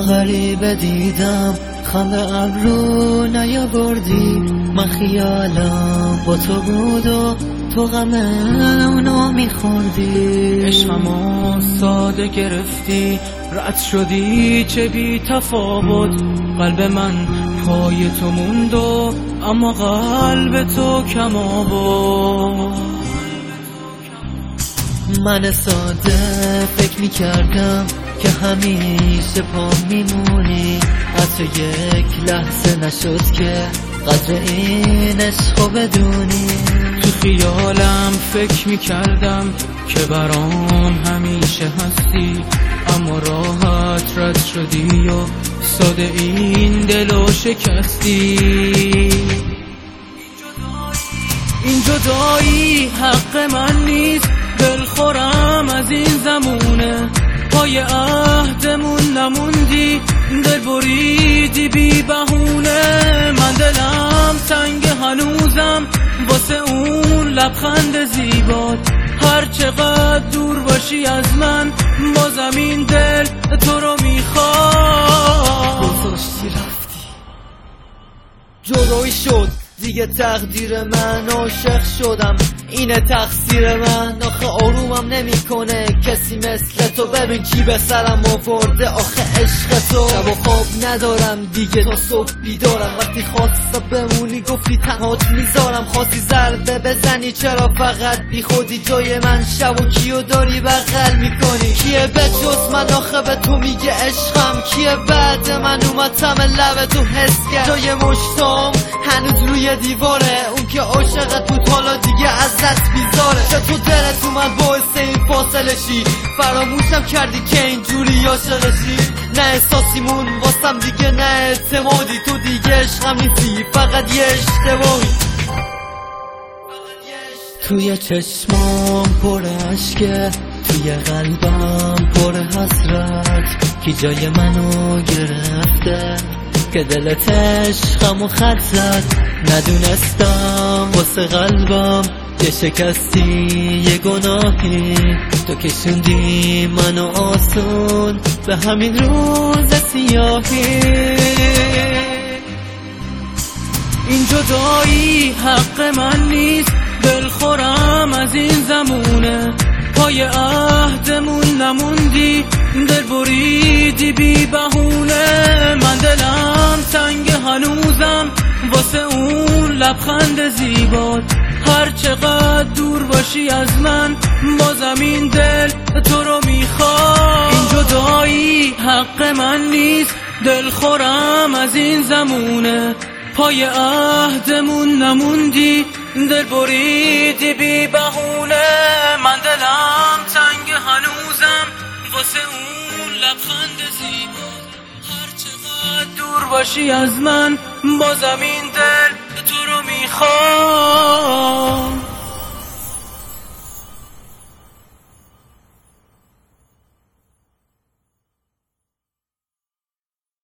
غریبه دیدم خم ابرو نیاوردی، من خیالم با تو بود و تو غم اونو میخوردی. عشقمو ساده گرفتی، رد شدی چه بی تفاوت. قلب من پای تو موند و اما قلب تو کما بود. من ساده فکر میکردم که همیشه پا میمونی، حتی یک لحظه نشد که قدر این عشقو بدونی. تو خیالم فکر میکردم که برام همیشه هستی، اما راحت رد شدی و ساده این دلو شکستی. این جدایی حق من نیست، دلخورم از این زمونه. پای عهدمون نموندی، دل بریدی بی بهونه. من دلم تنگ هنوزم واسه اون لبخند زیبات. هر چقدر دور باشی از من، بازم این دل تو رو میخواد. گذاشتی رفتی، جدایی شد دیگه تقدیر من. عاشق شدم اینه تقصیر من. آخه آرومم نمیکنه کسی مثل تو. ببین کی به سرم آورده آخه عشق تو. شب و خواب ندارم دیگه تا صبح بیدارم. وقتی خواسته بمونی گفتی تنهات میذارم. خواستی ضربه بزنی چرا فقط بی خودی جای من. شب و کیو داری بغل میکنی؟ کیه به جز من آخه به تو میگه عشقم؟ کیه بعد من اومد تم لب تو حس کرد؟ جای مشتام هنوز روی دیواره، اون که عاشقت بود حالا دیگه ازت بیزاره. چه تو دلت اومد باعث این فاصله شی؟ فراموشم کردی که اینجوری عاشقشی؟ نه احساسیمون واسم دیگه نه اعتمادی. تو دیگه عشقم نیستی، فقط یه اشتباهی. توی چشمام پر عشقه، توی قلبم پر حسرت. کی جای منو گرفته که دلت عشقمو خط زد؟ ندونستم واسه قلبم که شکستی یه گناهی. تو کشوندی منو آسون به همین روز سیاهی. این جدایی حق من نیست، دلخورم از این زمونه. پای عهدمون نموندی، دل بریدی بی بهونه. من دلم تنگ هنوزم واسه اون لبخند زیبات. هر چقدر دور باشی از من، بازم این دل تو رو میخواد. این جدایی حق من نیست، دلخورم از این زمونه. پای عهدمون نموندی، دل بریدی بی بهونه. من دلم تنگ هنوزم واسه اون لبخند زیبات. هر چقدر دور باشی از من، بازم این دل تو رو میخواد.